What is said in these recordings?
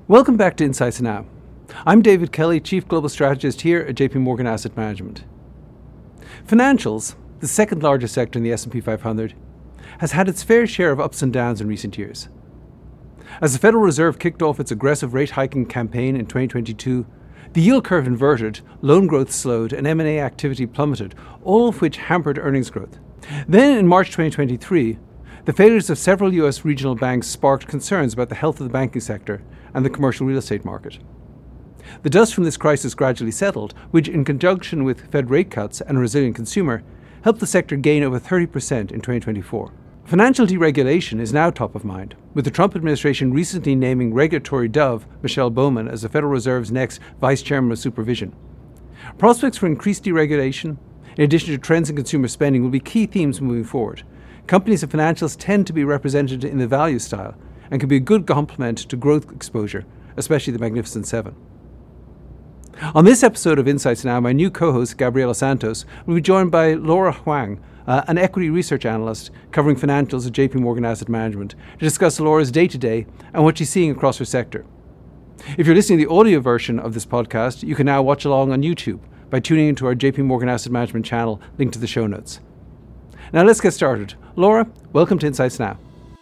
Welcome back to Insights Now. I'm David Kelly, Chief Global Strategist here at JP Morgan Asset Management. Financials, the second largest sector in the S&P 500, has had its fair share of ups and downs in recent years. As the Federal Reserve kicked off its aggressive rate hiking campaign in 2022, the yield curve inverted, loan growth slowed, and M&A activity plummeted, all of which hampered earnings growth. Then in March 2023, the failures of several US regional banks sparked concerns about the health of the banking sector and the commercial real estate market. The dust from this crisis gradually settled, which, in conjunction with Fed rate cuts and a resilient consumer, helped the sector gain over 30% in 2024. Financial deregulation is now top of mind, with the Trump administration recently naming regulatory dove Michelle Bowman as the Federal Reserve's next Vice Chairman of Supervision. Prospects for increased deregulation, in addition to trends in consumer spending, will be key themes moving forward. Companies and financials tend to be represented in the value style and can be a good complement to growth exposure, especially the Magnificent Seven. On this episode of Insights Now, my new co-host, Gabriela Santos, will be joined by Laura Huang, an equity research analyst covering financials at JP Morgan Asset Management, to discuss Laura's day-to-day and what she's seeing across her sector. If you're listening to the audio version of this podcast, you can now watch along on YouTube by tuning into our JP Morgan Asset Management channel, linked to the show notes. Now let's get started. Laura, welcome to Insights Now.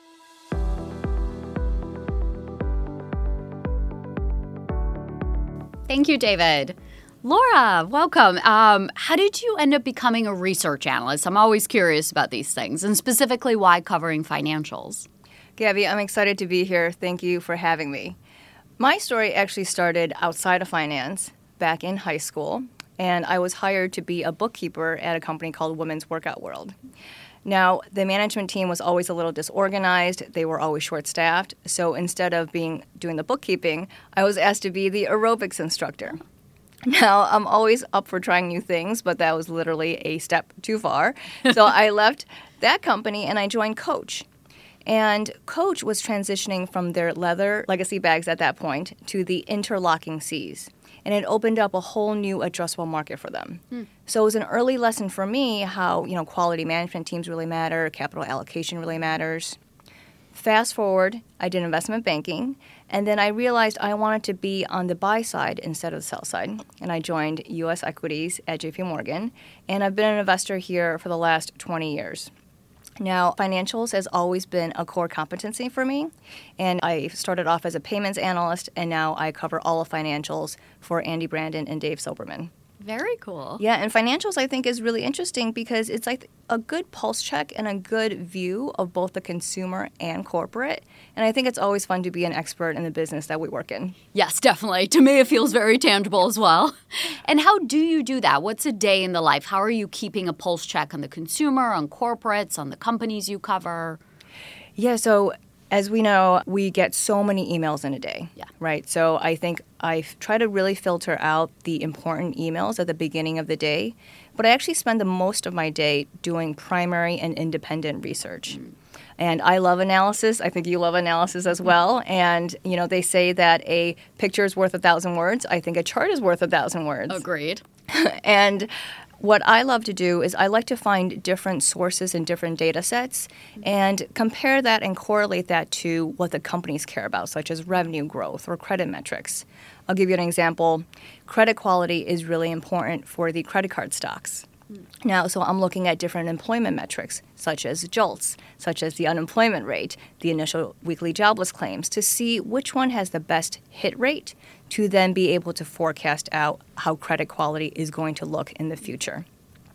Thank you, David. Laura, welcome. How did you end up becoming a research analyst? I'm always curious about these things, and specifically why covering financials. Gabby, I'm excited to be here. Thank you for having me. My story actually started outside of finance, back in high school, and I was hired to be a bookkeeper at a company called Women's Workout World. Now, the management team was always a little disorganized. They were always short-staffed. So instead of doing the bookkeeping, I was asked to be the aerobics instructor. Now, I'm always up for trying new things, but that was literally a step too far. So I left that company and I joined Coach. And Coach was transitioning from their leather legacy bags at that point to the interlocking Cs. And it opened up a whole new addressable market for them. So it was an early lesson for me how, quality management teams really matter, capital allocation really matters. Fast forward, I did investment banking, and then I realized I wanted to be on the buy side instead of the sell side. And I joined U.S. equities at JP Morgan, and I've been an investor here for the last 20 years. Now, financials has always been a core competency for me, and I started off as a payments analyst, and now I cover all of financials for Andy Brandon and Dave Silberman. Very cool. Yeah, and financials I think is really interesting because it's like a good pulse check and a good view of both the consumer and corporate. And I think it's always fun to be an expert in the business that we work in. Yes, definitely. To me, it feels very tangible as well. And how do you do that? What's a day in the life? How are you keeping a pulse check on the consumer, on corporates, on the companies you cover? Yeah, so as we know, we get so many emails in a day, right? So I think I try to really filter out the important emails at the beginning of the day, but I actually spend the most of my day doing primary and independent research. And I love analysis. I think you love analysis as well. And, they say that a picture is worth 1,000 words. I think a chart is worth 1,000 words. Agreed. And what I love to do is I like to find different sources and different data sets and compare that and correlate that to what the companies care about, such as revenue growth or credit metrics. I'll give you an example. Credit quality is really important for the credit card stocks. Now, so I'm looking at different employment metrics, such as JOLTS, such as the unemployment rate, the initial weekly jobless claims, to see which one has the best hit rate to then be able to forecast out how credit quality is going to look in the future.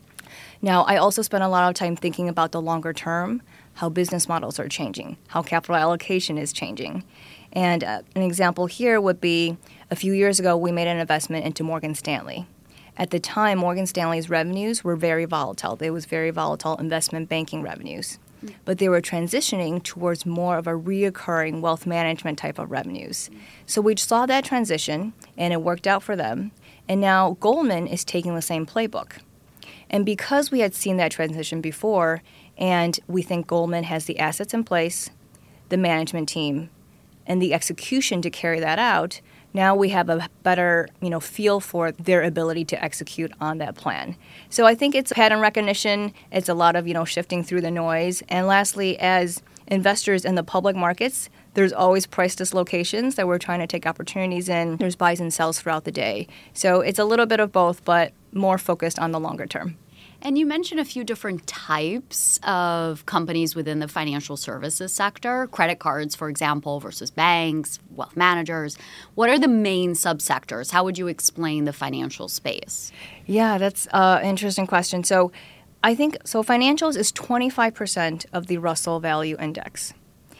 Now, I also spend a lot of time thinking about the longer term, how business models are changing, how capital allocation is changing. And an example here would be a few years ago, we made an investment into Morgan Stanley. At the time, Morgan Stanley's revenues were very volatile. They was very volatile investment banking revenues. But they were transitioning towards more of a reoccurring wealth management type of revenues. So we saw that transition, and it worked out for them. And now Goldman is taking the same playbook. And because we had seen that transition before, and we think Goldman has the assets in place, the management team, and the execution to carry that out, now we have a better, feel for their ability to execute on that plan. So I think it's pattern recognition. It's a lot of, shifting through the noise. And lastly, as investors in the public markets, There's always price dislocations that we're trying to take opportunities in. There's buys and sells throughout the day. So it's a little bit of both, but more focused on the longer term. And you mentioned a few different types of companies within the financial services sector, credit cards, for example, versus banks, wealth managers. What are the main subsectors? How would you explain the financial space? Yeah, that's an interesting question. So I think financials is 25% of the Russell Value Index.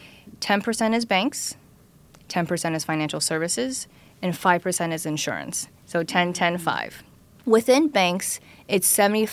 10% is banks, 10% is financial services, and 5% is insurance. So 10, 10, 5. Within banks, it's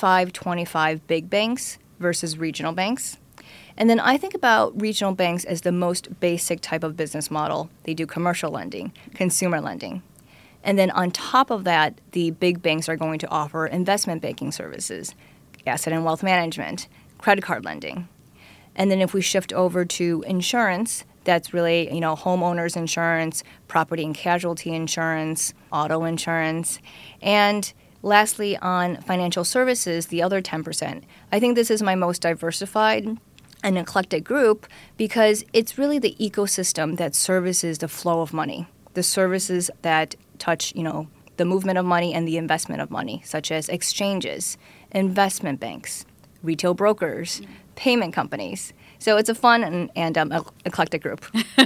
75-25 big banks versus regional banks. And then I think about regional banks as the most basic type of business model. They do commercial lending, consumer lending. And then on top of that, the big banks are going to offer investment banking services, asset and wealth management, credit card lending. And then if we shift over to insurance, that's really, homeowners insurance, property and casualty insurance, auto insurance. And lastly, on financial services, the other 10%. I think this is my most diversified and eclectic group because it's really the ecosystem that services the flow of money, the services that touch, the movement of money and the investment of money, such as exchanges, investment banks, retail brokers, payment companies. So it's a fun and eclectic group.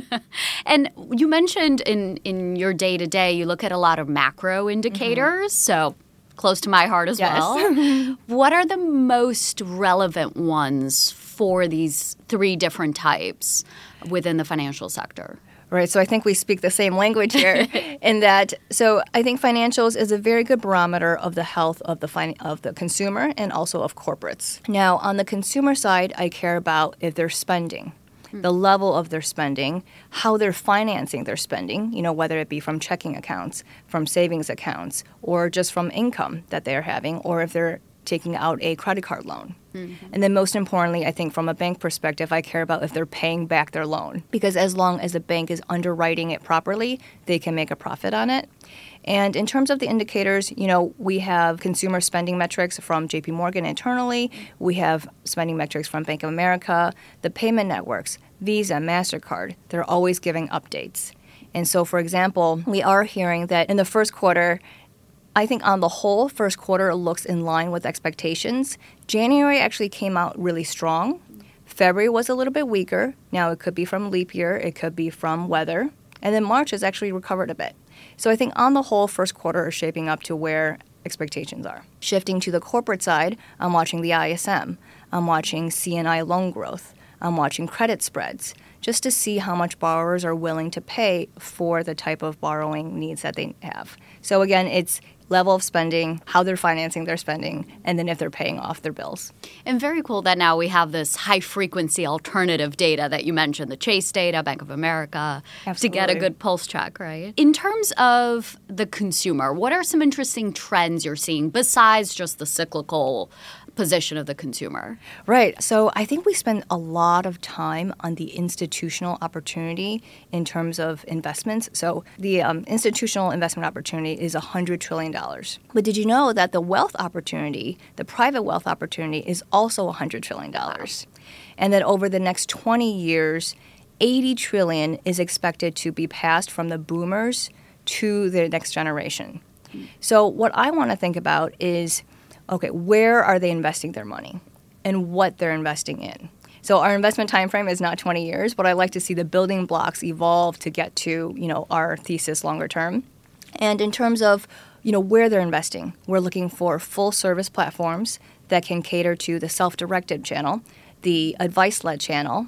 And you mentioned in your day-to-day, you look at a lot of macro indicators, so close to my heart as well. What are the most relevant ones for these three different types within the financial sector? Right, so I think we speak the same language here in that. So I think financials is a very good barometer of the health of the consumer and also of corporates. Now, on the consumer side, I care about if they're spending, the level of their spending, how they're financing their spending, whether it be from checking accounts, from savings accounts, or just from income that they're having, or if they're taking out a credit card loan. And then most importantly, I think from a bank perspective, I care about if they're paying back their loan. Because as long as the bank is underwriting it properly, they can make a profit on it. And in terms of the indicators, we have consumer spending metrics from JP Morgan internally. We have spending metrics from Bank of America, the payment networks, Visa, MasterCard. They're always giving updates. And so, for example, we are hearing that in the first quarter, I think on the whole, first quarter looks in line with expectations. January actually came out really strong. February was a little bit weaker. Now it could be from leap year, it could be from weather. And then March has actually recovered a bit. So I think on the whole, first quarter is shaping up to where expectations are. Shifting to the corporate side, I'm watching the ISM. I'm watching C&I loan growth. I'm watching credit spreads just to see how much borrowers are willing to pay for the type of borrowing needs that they have. So again, it's level of spending, how they're financing their spending, and then if they're paying off their bills. And very cool that now we have this high-frequency alternative data that you mentioned, the Chase data, Bank of America, Absolutely. To get a good pulse check, right? In terms of the consumer, what are some interesting trends you're seeing besides just the cyclical position of the consumer? Right. So I think we spend a lot of time on the institutional opportunity in terms of investments. So the institutional investment opportunity is $100 trillion. But did you know that the wealth opportunity, the private wealth opportunity, is also $100 trillion? And that over the next 20 years, $80 trillion is expected to be passed from the boomers to the next generation. So what I want to think about is, okay, where are they investing their money and what they're investing in? So our investment time frame is not 20 years, but I like to see the building blocks evolve to get to, our thesis longer term. And in terms of, where they're investing, we're looking for full service platforms that can cater to the self-directed channel, the advice-led channel,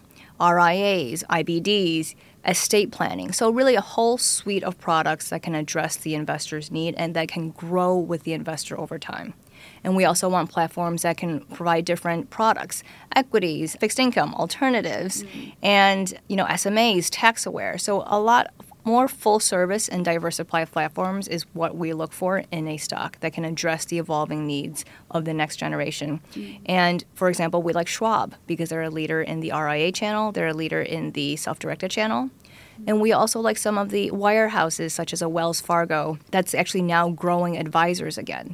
RIAs, IBDs, estate planning. So really a whole suite of products that can address the investor's need and that can grow with the investor over time. And we also want platforms that can provide different products, equities, fixed income, alternatives, and SMAs, tax aware. So a lot more full service and diversified platforms is what we look for in a stock that can address the evolving needs of the next generation. And for example, we like Schwab because they're a leader in the RIA channel, they're a leader in the self-directed channel. And we also like some of the wirehouses such as a Wells Fargo that's actually now growing advisors again.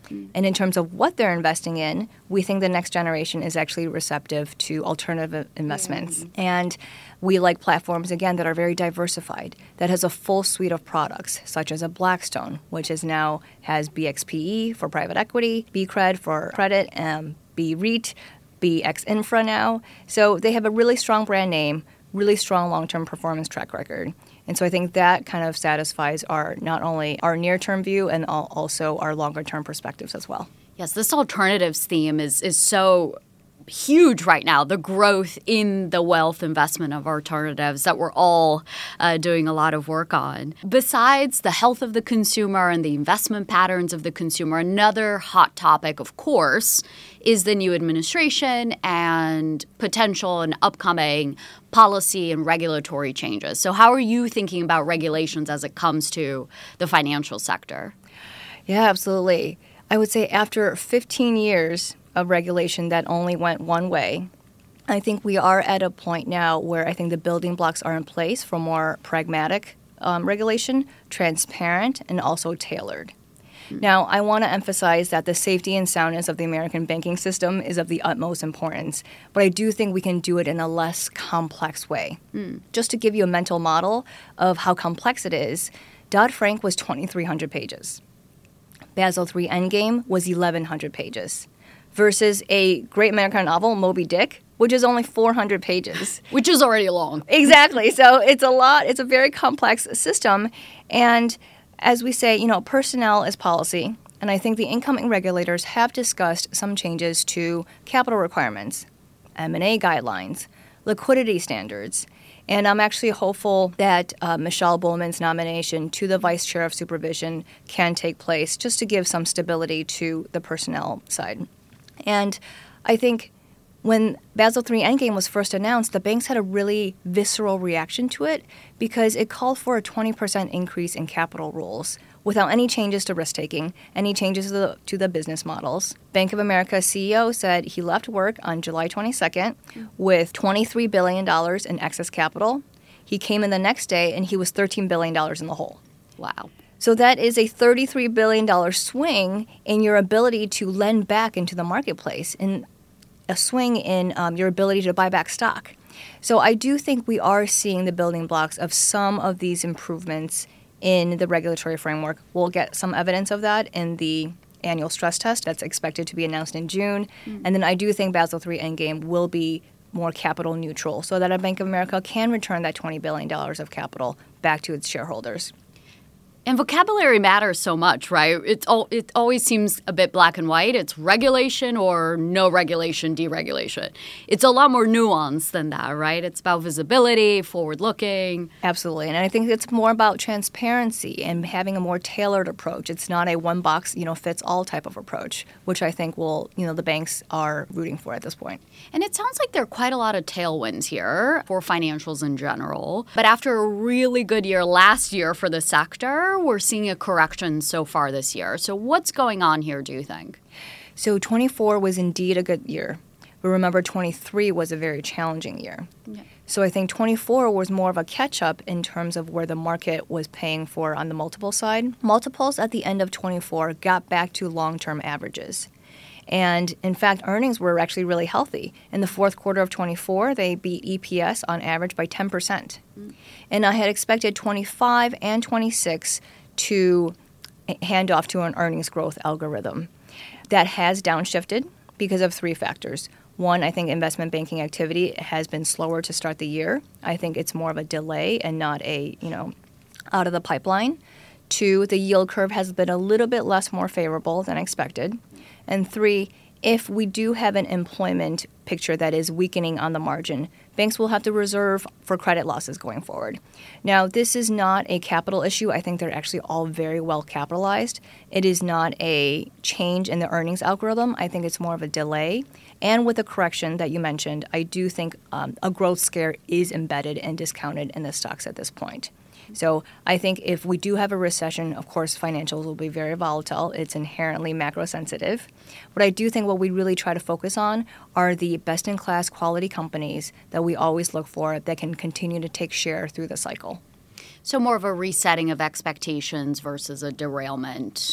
And in terms of what they're investing in, we think the next generation is actually receptive to alternative investments. And we like platforms, again, that are very diversified, that has a full suite of products, such as a Blackstone, which is now has BXPE for private equity, BCRED for credit, BREIT, BX Infra now. So they have a really strong brand name, really strong long-term performance track record. And so I think that kind of satisfies our not only our near-term view and also our longer-term perspectives as well. Yes, this alternatives theme is so huge right now, the growth in the wealth investment of alternatives that we're all doing a lot of work on. Besides the health of the consumer and the investment patterns of the consumer, another hot topic, of course, is the new administration and potential and upcoming policy and regulatory changes. So how are you thinking about regulations as it comes to the financial sector? Yeah, absolutely. I would say after 15 years of regulation that only went one way, I think we are at a point now where I think the building blocks are in place for more pragmatic regulation, transparent, and also tailored. Now, I want to emphasize that the safety and soundness of the American banking system is of the utmost importance, but I do think we can do it in a less complex way. Just to give you a mental model of how complex it is, Dodd-Frank was 2,300 pages. Basel III Endgame was 1,100 pages. Versus a great American novel, Moby Dick, which is only 400 pages. Which is already long. Exactly. So it's a lot. It's a very complex system. And as we say, personnel is policy. And I think the incoming regulators have discussed some changes to capital requirements, M&A guidelines, liquidity standards. And I'm actually hopeful that Michelle Bowman's nomination to the Vice Chair of Supervision can take place just to give some stability to the personnel side. And I think when Basel III Endgame was first announced, the banks had a really visceral reaction to it because it called for a 20% increase in capital rules without any changes to risk-taking, any changes to the business models. Bank of America's CEO said he left work on July 22nd with $23 billion in excess capital. He came in the next day and he was $13 billion in the hole. Wow. So that is a $33 billion swing in your ability to lend back into the marketplace, and a swing in your ability to buy back stock. So I do think we are seeing the building blocks of some of these improvements in the regulatory framework. We'll get some evidence of that in the annual stress test that's expected to be announced in June. And then I do think Basel III Endgame will be more capital neutral so that a Bank of America can return that $20 billion of capital back to its shareholders. And vocabulary matters so much, right? It always seems a bit black and white. It's regulation or no regulation, deregulation. It's a lot more nuanced than that, right? It's about visibility, forward-looking. Absolutely. And I think it's more about transparency and having a more tailored approach. It's not a one-box-fits-all type of approach, which I think the banks are rooting for at this point. And it sounds like there are quite a lot of tailwinds here for financials in general. But after a really good year last year for the sector, we're seeing a correction so far this year. So what's going on here, do you think? So 24 was indeed a good year. But remember, 23 was a very challenging year. Yeah. So I think 24 was more of a catch-up in terms of where the market was paying for on the multiple side. Multiples at the end of 24 got back to long-term averages. And in fact, earnings were actually really healthy. In the fourth quarter of 24, they beat EPS on average by 10%. And I had expected 25 and 26 to hand off to an earnings growth algorithm. That has downshifted because of three factors. One, I think investment banking activity has been slower to start the year. I think it's more of a delay and not out of the pipeline. Two, the yield curve has been a little bit more favorable than expected. And three, if we do have an employment picture that is weakening on the margin, banks will have to reserve for credit losses going forward. Now, this is not a capital issue. I think they're actually all very well capitalized. It is not a change in the earnings algorithm. I think it's more of a delay. And with the correction that you mentioned, I do think a growth scare is embedded and discounted in the stocks at this point. So I think if we do have a recession, of course, financials will be very volatile. It's inherently macro sensitive. But I do think what we really try to focus on are the best-in-class quality companies that we always look for that can continue to take share through the cycle. So more of a resetting of expectations versus a derailment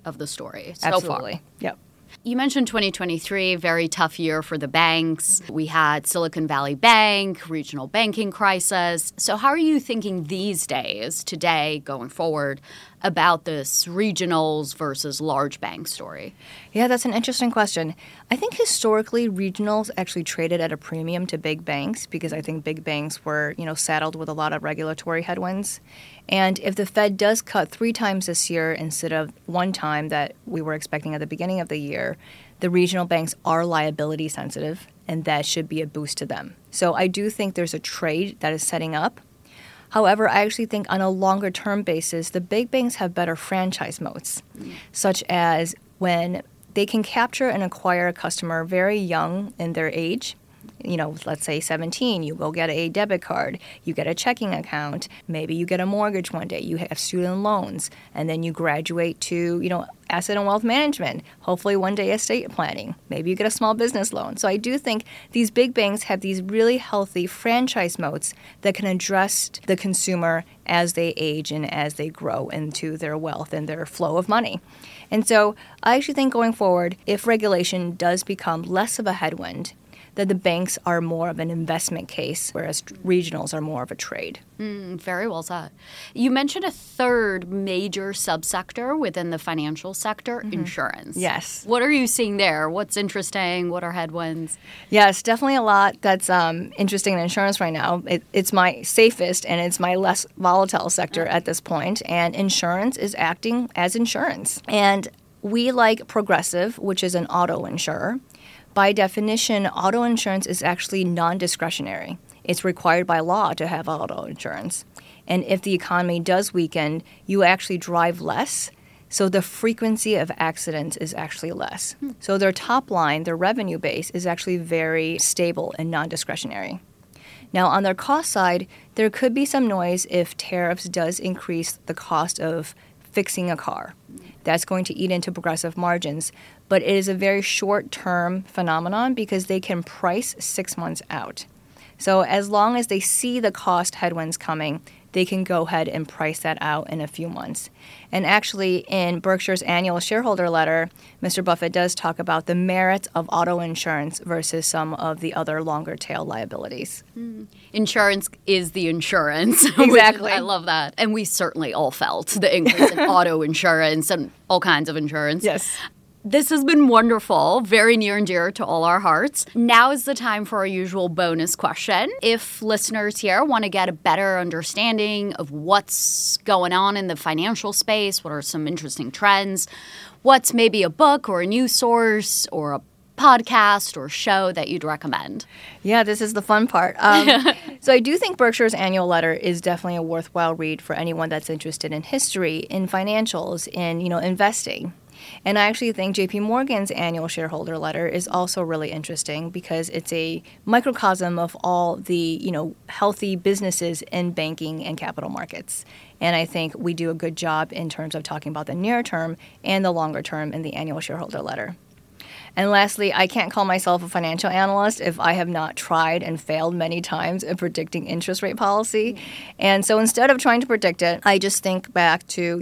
of the story so Absolutely. far. Yep. You mentioned 2023, very tough year for the banks. We had Silicon Valley Bank, regional banking crisis. So how are you thinking these days, today, going forward, about this regionals versus large bank story? Yeah, that's an interesting question. I think historically regionals actually traded at a premium to big banks because I think big banks were, saddled with a lot of regulatory headwinds. And if the Fed does cut 3 times this year instead of 1 time that we were expecting at the beginning of the year, the regional banks are liability sensitive, and that should be a boost to them. So I do think there's a trade that is setting up. However, I actually think on a longer term basis, the big banks have better franchise moats, such as when they can capture and acquire a customer very young in their age. Let's say 17, you go get a debit card, you get a checking account, maybe you get a mortgage one day, you have student loans, and then you graduate to, asset and wealth management, hopefully one day estate planning, maybe you get a small business loan. So I do think these big banks have these really healthy franchise moats that can address the consumer as they age and as they grow into their wealth and their flow of money. And so I actually think going forward, if regulation does become less of a headwind, that the banks are more of an investment case, whereas regionals are more of a trade. Very well said. You mentioned a third major subsector within the financial sector, insurance. Yes. What are you seeing there? What's interesting? What are headwinds? Yes, definitely a lot that's interesting in insurance right now. It's my safest and it's my less volatile sector at this point, and insurance is acting as insurance. And we like Progressive, which is an auto insurer. By definition, auto insurance is actually non-discretionary. It's required by law to have auto insurance. And if the economy does weaken, you actually drive less, so the frequency of accidents is actually less. So their top line, their revenue base, is actually very stable and non-discretionary. Now, on their cost side, there could be some noise if tariffs does increase the cost of fixing a car. That's going to eat into Progressive margins, but it is a very short-term phenomenon because they can price 6 months out. So as long as they see the cost headwinds coming, they can go ahead and price that out in a few months. And actually, in Berkshire's annual shareholder letter, Mr. Buffett does talk about the merits of auto insurance versus some of the other longer tail liabilities. Insurance is the insurance. Exactly. I love that. And we certainly all felt the increase in auto insurance and all kinds of insurance. Yes. This has been wonderful, very near and dear to all our hearts. Now is the time for our usual bonus question. If listeners here want to get a better understanding of what's going on in the financial space, what are some interesting trends, what's maybe a book or a news source or a podcast or show that you'd recommend? Yeah, this is the fun part. So I do think Berkshire's annual letter is definitely a worthwhile read for anyone that's interested in history, in financials, in investing. And I actually think JP Morgan's annual shareholder letter is also really interesting because it's a microcosm of all the, healthy businesses in banking and capital markets. And I think we do a good job in terms of talking about the near term and the longer term in the annual shareholder letter. And lastly, I can't call myself a financial analyst if I have not tried and failed many times at predicting interest rate policy. And so instead of trying to predict it, I just think back to,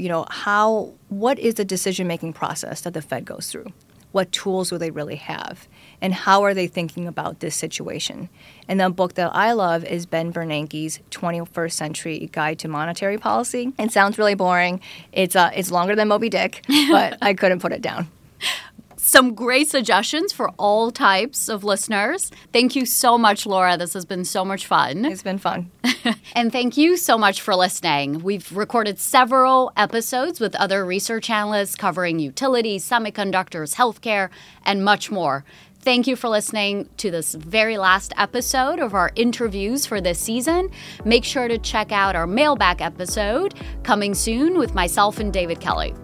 what is the decision-making process that the Fed goes through? What tools do they really have? And how are they thinking about this situation? And the book that I love is Ben Bernanke's 21st Century Guide to Monetary Policy. It sounds really boring. It's longer than Moby Dick, but I couldn't put it down. Some great suggestions for all types of listeners. Thank you so much, Laura. This has been so much fun. It's been fun. And thank you so much for listening. We've recorded several episodes with other research analysts covering utilities, semiconductors, healthcare, and much more. Thank you for listening to this very last episode of our interviews for this season. Make sure to check out our mailbag episode coming soon with myself and David Kelly.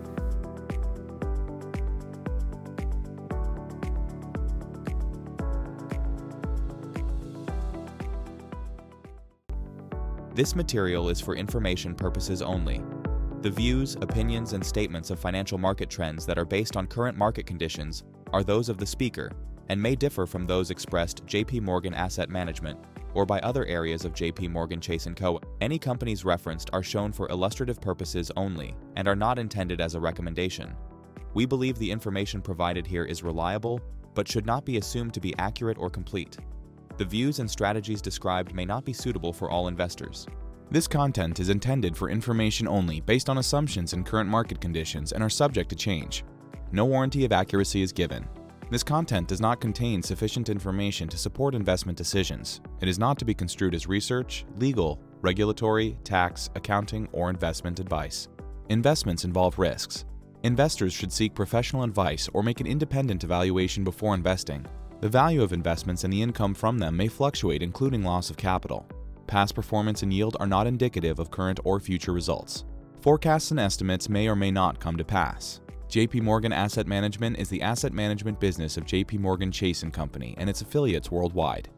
This material is for information purposes only. The views, opinions, and statements of financial market trends that are based on current market conditions are those of the speaker and may differ from those expressed JP Morgan Asset Management or by other areas of JP Morgan Chase & Co. Any companies referenced are shown for illustrative purposes only and are not intended as a recommendation. We believe the information provided here is reliable, but should not be assumed to be accurate or complete. The views and strategies described may not be suitable for all investors. This content is intended for information only based on assumptions and current market conditions and are subject to change. No warranty of accuracy is given. This content does not contain sufficient information to support investment decisions. It is not to be construed as research, legal, regulatory, tax, accounting, or investment advice. Investments involve risks. Investors should seek professional advice or make an independent evaluation before investing. The value of investments and the income from them may fluctuate, including loss of capital. Past performance and yield are not indicative of current or future results. Forecasts and estimates may or may not come to pass. JP Morgan Asset Management is the asset management business of JP Morgan Chase & Company and its affiliates worldwide.